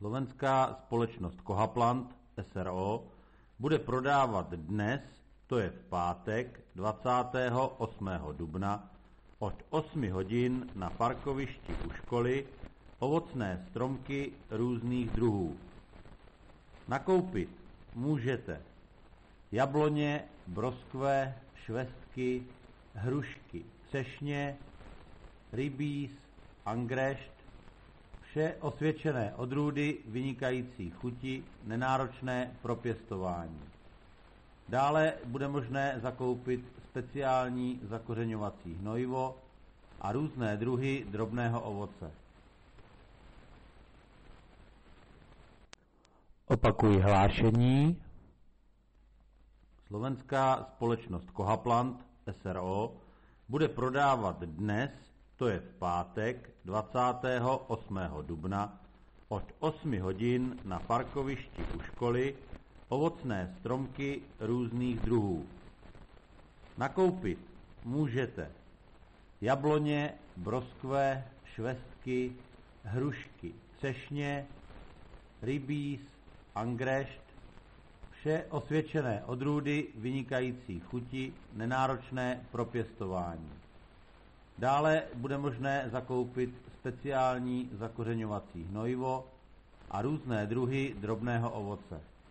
Slovenská společnost Kohaplant s.r.o. bude prodávat dnes, to je v pátek 28. dubna od 8 hodin na parkovišti u školy ovocné stromky různých druhů. Nakoupit můžete jabloně, broskve, švestky, hrušky, třešně, rybíz, angrešt, vše osvědčené odrůdy vynikající chuti, nenáročné pro pěstování. Dále bude možné zakoupit speciální zakořeňovací hnojivo a různé druhy drobného ovoce. Opakuji hlášení. Slovenská společnost Kohaplant s.r.o. bude prodávat dnes, to je v pátek 28. dubna od 8 hodin na parkovišti u školy ovocné stromky různých druhů. Nakoupit můžete jabloně, broskve, švestky, hrušky, třešně, rybíz, angrešt, vše osvědčené odrůdy vynikající chuti, nenáročné pro pěstování. Dále bude možné zakoupit speciální zakořeňovací hnojivo a různé druhy drobného ovoce.